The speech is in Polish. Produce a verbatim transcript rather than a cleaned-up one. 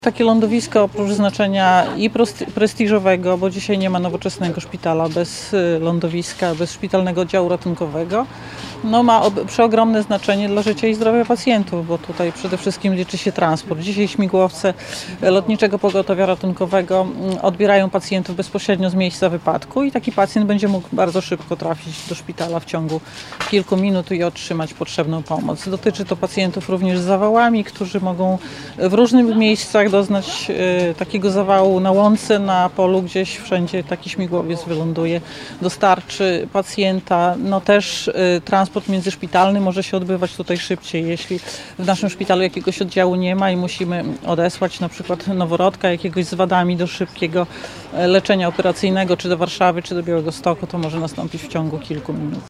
Takie lądowisko oprócz znaczenia i prost- prestiżowego, bo dzisiaj nie ma nowoczesnego szpitala bez y, lądowiska, bez szpitalnego oddziału ratunkowego, no ma ob- przeogromne znaczenie dla życia i zdrowia pacjentów, bo tutaj przede wszystkim liczy się transport. Dzisiaj śmigłowce Lotniczego Pogotowia Ratunkowego mm, odbierają pacjentów bezpośrednio z miejsca wypadku i taki pacjent będzie mógł bardzo szybko trafić do szpitala w ciągu kilku minut i otrzymać potrzebną pomoc. Dotyczy to pacjentów również z zawałami, którzy mogą w różnych miejscach doznać e, takiego zawału na łące, na polu, gdzieś wszędzie taki śmigłowiec wyląduje, dostarczy pacjenta. No też e, transport międzyszpitalny może się odbywać tutaj szybciej, jeśli w naszym szpitalu jakiegoś oddziału nie ma i musimy odesłać na przykład noworodka jakiegoś z wadami do szybkiego e, leczenia operacyjnego, czy do Warszawy, czy do Białegostoku, to może nastąpić w ciągu kilku minut.